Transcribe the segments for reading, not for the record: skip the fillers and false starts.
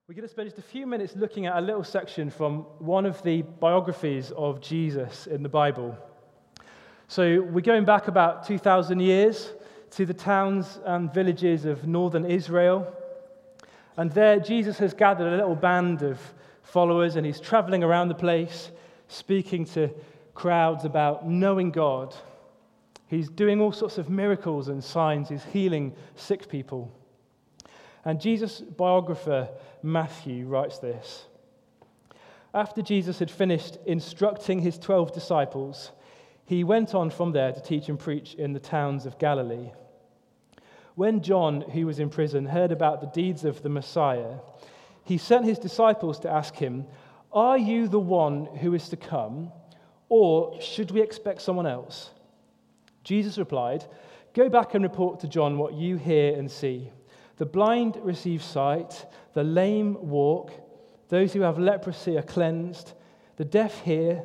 We're going to spend just a few minutes looking at a little section from one of the biographies of Jesus in the Bible. So we're going back about 2,000 years to the towns and villages of northern Israel. And there Jesus has gathered a little band of followers, and he's traveling around the place, speaking to crowds about knowing God. He's doing all sorts of miracles and signs. He's healing sick people. And Jesus' biographer, Matthew, writes this. After Jesus had finished instructing his 12 disciples, he went on from there to teach and preach in the towns of Galilee. When John, who was in prison, heard about the deeds of the Messiah, he sent his disciples to ask him, "Are you the one who is to come, or should we expect someone else?" Jesus replied, "Go back and report to John what you hear and see. The blind receive sight, the lame walk, those who have leprosy are cleansed, the deaf hear."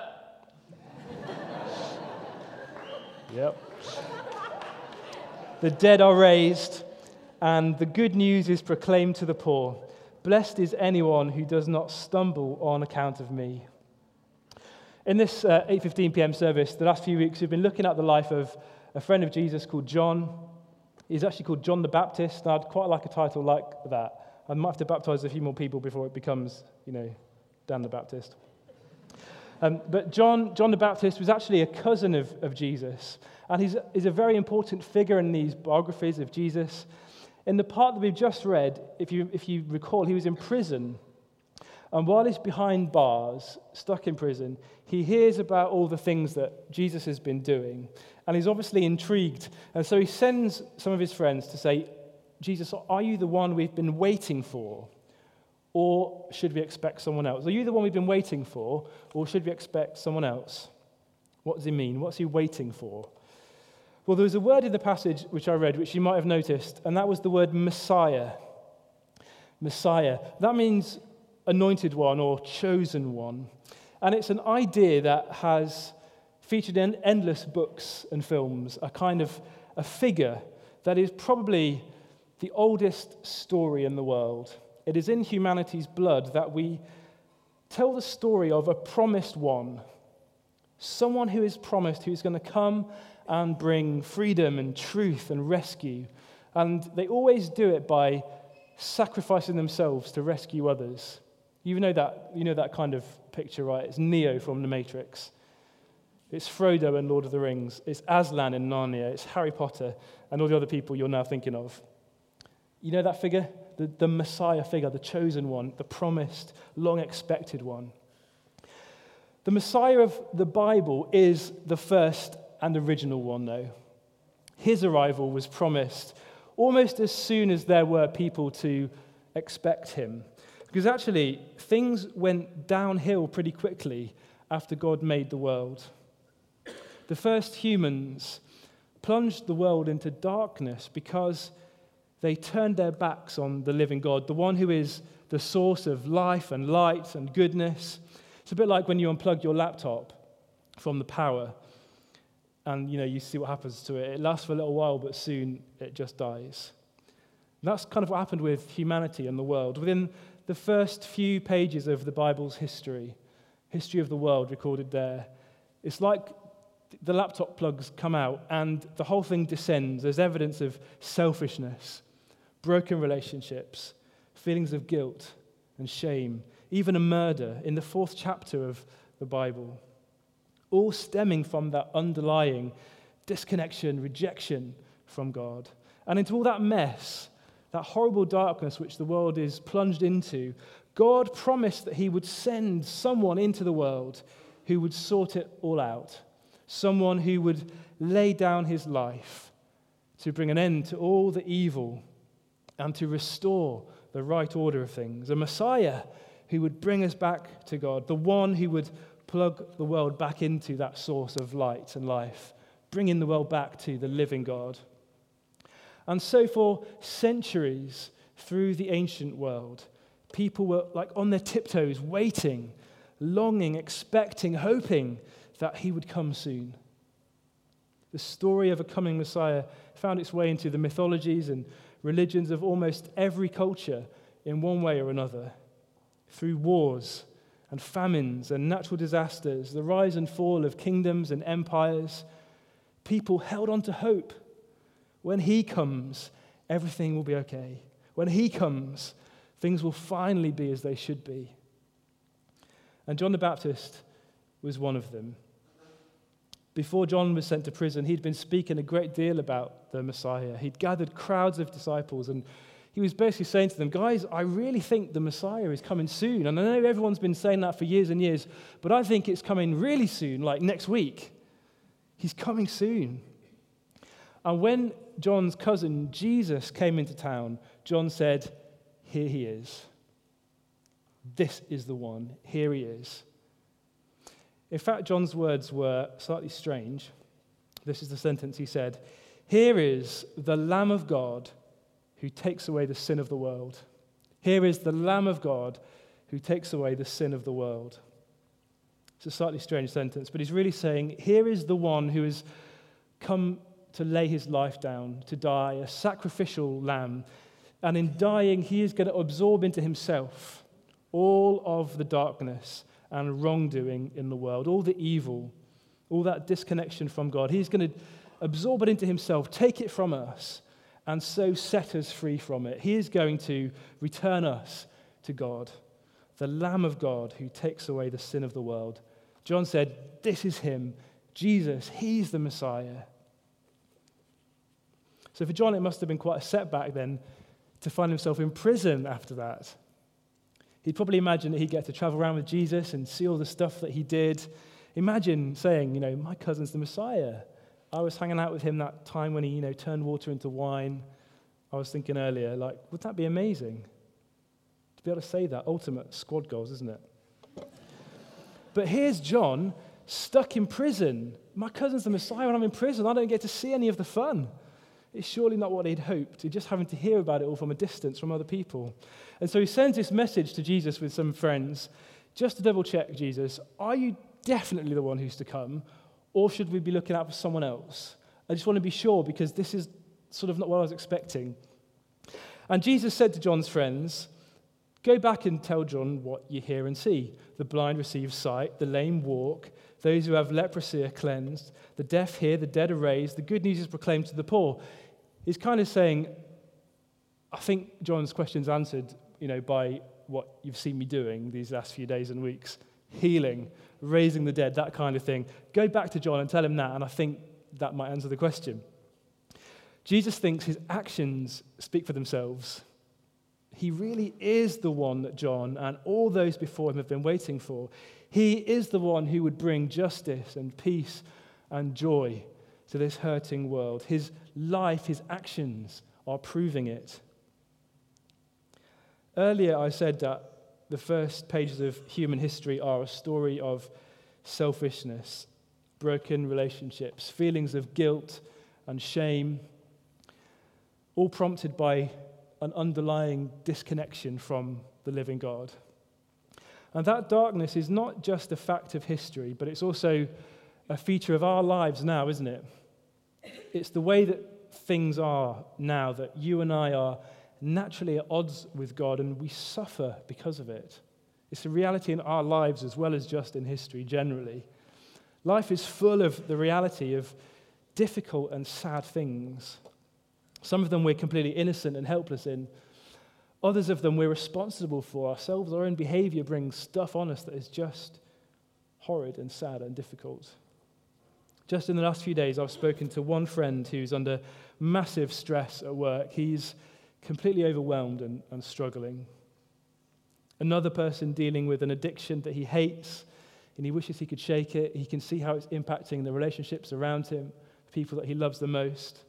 Yep. "The dead are raised, and the good news is proclaimed to the poor. Blessed is anyone who does not stumble on account of me." In this 8:15 p.m. service, the last few weeks, we've been looking at the life of a friend of Jesus called John. He's actually called John the Baptist, and I'd quite like a title like that. I might have to baptize a few more people before it becomes, Dan the Baptist. But John the Baptist was actually a cousin of Jesus, and he's a very important figure in these biographies of Jesus. In the part that we've just read, if you recall, he was in prison, and while he's behind bars, stuck in prison, he hears about all the things that Jesus has been doing, and he's obviously intrigued. And so he sends some of his friends to say, "Jesus, are you the one we've been waiting for? Or should we expect someone else? Are you the one we've been waiting for, or should we expect someone else?" What does he mean? What's he waiting for? Well, there was a word in the passage which I read, which you might have noticed, and that was the word Messiah. Messiah. That means anointed one or chosen one. And it's an idea that has featured in endless books and films, a kind of a figure that is probably the oldest story in the world. It is in humanity's blood that we tell the story of a promised one, someone who is promised, who's going to come and bring freedom and truth and rescue. And they always do it by sacrificing themselves to rescue others. You know that kind of picture, right? It's Neo from The Matrix. It's Frodo in Lord of the Rings. It's Aslan in Narnia. It's Harry Potter and all the other people you're now thinking of. You know that figure? The Messiah figure, the chosen one, the promised, long-expected one. The Messiah of the Bible is the first and original one, though. His arrival was promised almost as soon as there were people to expect him. Because actually, things went downhill pretty quickly after God made the world. The first humans plunged the world into darkness because they turned their backs on the living God, the one who is the source of life and light and goodness. It's a bit like when you unplug your laptop from the power and you see what happens to it. It lasts for a little while, but soon it just dies. And that's kind of what happened with humanity and the world. Within the first few pages of the Bible's history of the world recorded there, it's like the laptop plugs come out and the whole thing descends. There's evidence of selfishness, broken relationships, feelings of guilt and shame, even a murder in the 4th chapter of the Bible, all stemming from that underlying disconnection, rejection from God. And into all that mess, that horrible darkness which the world is plunged into, God promised that he would send someone into the world who would sort it all out, someone who would lay down his life to bring an end to all the evil and to restore the right order of things, a Messiah who would bring us back to God, the one who would plug the world back into that source of light and life, bringing the world back to the living God. And so for centuries through the ancient world, people were like on their tiptoes, waiting, longing, expecting, hoping that he would come soon. The story of a coming Messiah found its way into the mythologies and religions of almost every culture in one way or another, through wars and famines and natural disasters, the rise and fall of kingdoms and empires. People held on to hope. When he comes, everything will be okay. When he comes, things will finally be as they should be. And John the Baptist was one of them. Before John was sent to prison, he'd been speaking a great deal about the Messiah. He'd gathered crowds of disciples, and he was basically saying to them, guys, I really think the Messiah is coming soon. And I know everyone's been saying that for years and years, but I think it's coming really soon, like next week. He's coming soon. And when John's cousin Jesus came into town, John said, here he is. This is the one. Here he is. In fact, John's words were slightly strange. This is the sentence he said. Here is the Lamb of God who takes away the sin of the world. Here is the Lamb of God who takes away the sin of the world. It's a slightly strange sentence, but he's really saying, here is the one who has come to lay his life down, to die, a sacrificial lamb. And in dying, he is going to absorb into himself all of the darkness and wrongdoing in the world, all the evil, all that disconnection from God. He's going to absorb it into himself, take it from us, and so set us free from it. He is going to return us to God, the Lamb of God who takes away the sin of the world. John said, this is him, Jesus, he's the Messiah. So for John, it must have been quite a setback then to find himself in prison after that. He'd probably imagine that he'd get to travel around with Jesus and see all the stuff that he did. Imagine saying, my cousin's the Messiah. I was hanging out with him that time when he, turned water into wine. I was thinking earlier, would that be amazing? To be able to say that, ultimate squad goals, isn't it? But here's John stuck in prison. My cousin's the Messiah when I'm in prison. I don't get to see any of the fun. It's surely not what he'd hoped. He's just having to hear about it all from a distance from other people. And so he sends this message to Jesus with some friends, just to double check, Jesus, are you definitely the one who's to come, or should we be looking out for someone else? I just want to be sure, because this is sort of not what I was expecting. And Jesus said to John's friends, go back and tell John what you hear and see. The blind receive sight, the lame walk, those who have leprosy are cleansed, the deaf hear, the dead are raised, the good news is proclaimed to the poor. He's kind of saying, I think John's question's answered, by what you've seen me doing these last few days and weeks. Healing, raising the dead, that kind of thing. Go back to John and tell him that, and I think that might answer the question. Jesus thinks his actions speak for themselves. He really is the one that John and all those before him have been waiting for. He is the one who would bring justice and peace and joy to this hurting world. His life, his actions are proving it. Earlier I said that the first pages of human history are a story of selfishness, broken relationships, feelings of guilt and shame, all prompted by an underlying disconnection from the living God. And that darkness is not just a fact of history, but it's also a feature of our lives now, isn't it? It's the way that things are now, that you and I are naturally at odds with God, and we suffer because of it. It's a reality in our lives as well as just in history generally. Life is full of the reality of difficult and sad things. Some of them we're completely innocent and helpless in. Others of them we're responsible for ourselves. Our own behavior brings stuff on us that is just horrid and sad and difficult. Just in the last few days, I've spoken to one friend who's under massive stress at work. He's completely overwhelmed and struggling. Another person dealing with an addiction that he hates, and he wishes he could shake it. He can see how it's impacting the relationships around him, the people that he loves the most.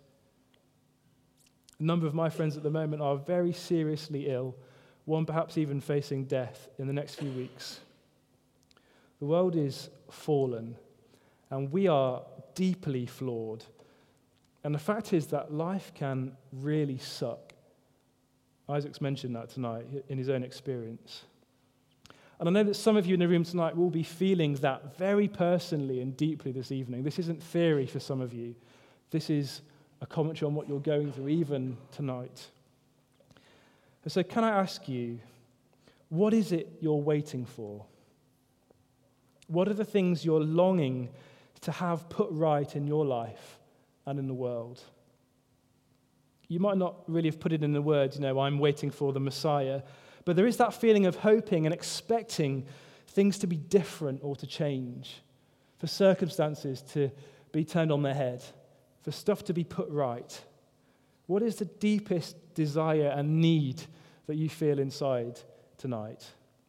A number of my friends at the moment are very seriously ill, one perhaps even facing death in the next few weeks. The world is fallen, and we are deeply flawed. And the fact is that life can really suck. Isaac's mentioned that tonight in his own experience. And I know that some of you in the room tonight will be feeling that very personally and deeply this evening. This isn't theory for some of you. This is a commentary on what you're going through even tonight. And so can I ask you, what is it you're waiting for? What are the things you're longing to have put right in your life and in the world? You might not really have put it in the words, I'm waiting for the Messiah, but there is that feeling of hoping and expecting things to be different or to change, for circumstances to be turned on their head, for stuff to be put right. What is the deepest desire and need that you feel inside tonight?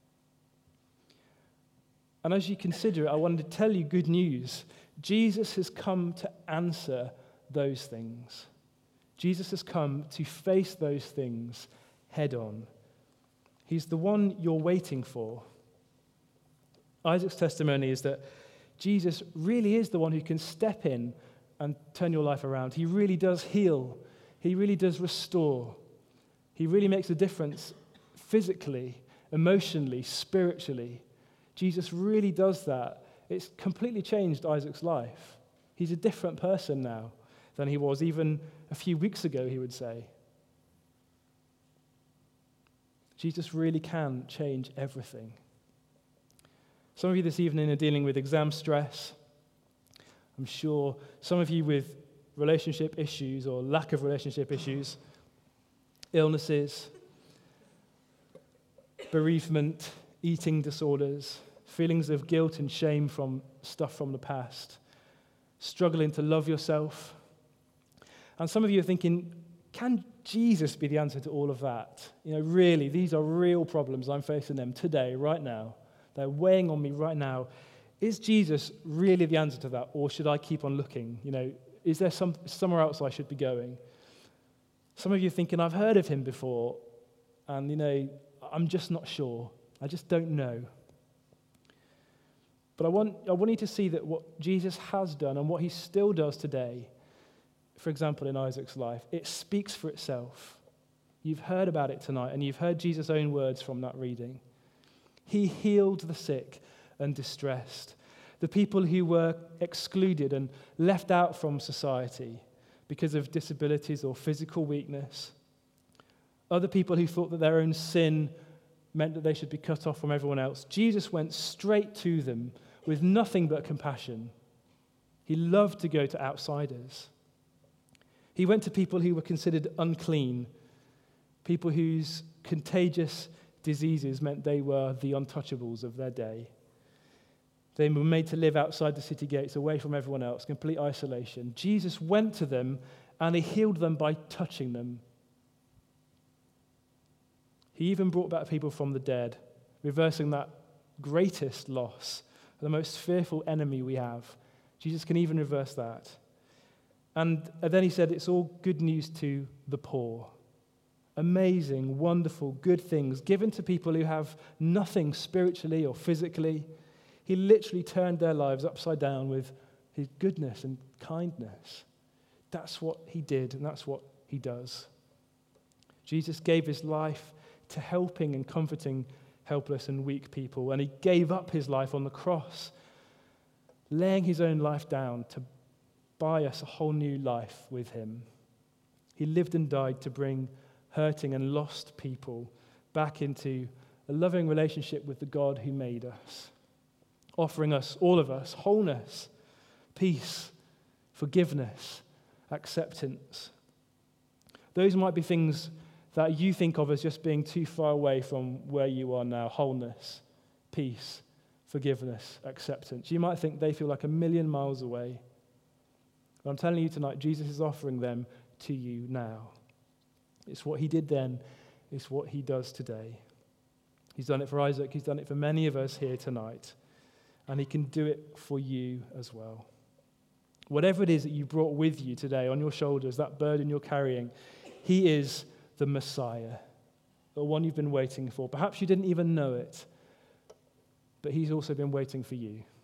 And as you consider it, I wanted to tell you good news. Jesus has come to answer those things. Jesus has come to face those things head on. He's the one you're waiting for. Isaac's testimony is that Jesus really is the one who can step in and turn your life around. He really does heal. He really does restore. He really makes a difference physically, emotionally, spiritually. Jesus really does that. It's completely changed Isaac's life. He's a different person now than he was even a few weeks ago, he would say. Jesus really can change everything. Some of you this evening are dealing with exam stress. I'm sure some of you with relationship issues or lack of relationship issues, illnesses, bereavement, eating disorders, feelings of guilt and shame from stuff from the past, struggling to love yourself. And some of you are thinking, can Jesus be the answer to all of that? Really, these are real problems. I'm facing them today, right now. They're weighing on me right now. Is Jesus really the answer to that, or should I keep on looking? Is there somewhere else I should be going? Some of you are thinking, I've heard of him before, and, I'm just not sure. I just don't know. But I want you to see that what Jesus has done and what he still does today, for example, in Isaac's life, it speaks for itself. You've heard about it tonight, and you've heard Jesus' own words from that reading. He healed the sick and distressed, the people who were excluded and left out from society because of disabilities or physical weakness, other people who thought that their own sin meant that they should be cut off from everyone else. Jesus went straight to them with nothing but compassion. He loved to go to outsiders. He went to people who were considered unclean, people whose contagious diseases meant they were the untouchables of their day. They were made to live outside the city gates, away from everyone else, complete isolation. Jesus went to them and he healed them by touching them. He even brought back people from the dead, reversing that greatest loss, the most fearful enemy we have. Jesus can even reverse that. And then he said, it's all good news to the poor. Amazing, wonderful, good things given to people who have nothing spiritually or physically. He literally turned their lives upside down with his goodness and kindness. That's what he did, and that's what he does. Jesus gave his life to helping and comforting helpless and weak people, and he gave up his life on the cross, laying his own life down to buy us a whole new life with him. He lived and died to bring hurting and lost people back into a loving relationship with the God who made us, offering us, all of us, wholeness, peace, forgiveness, acceptance. Those might be things that you think of as just being too far away from where you are now. Wholeness, peace, forgiveness, acceptance. You might think they feel like a million miles away. But I'm telling you tonight, Jesus is offering them to you now. It's what he did then. It's what he does today. He's done it for Isaac. He's done it for many of us here tonight. And he can do it for you as well. Whatever it is that you brought with you today on your shoulders, that burden you're carrying, he is the Messiah, the one you've been waiting for. Perhaps you didn't even know it, but he's also been waiting for you.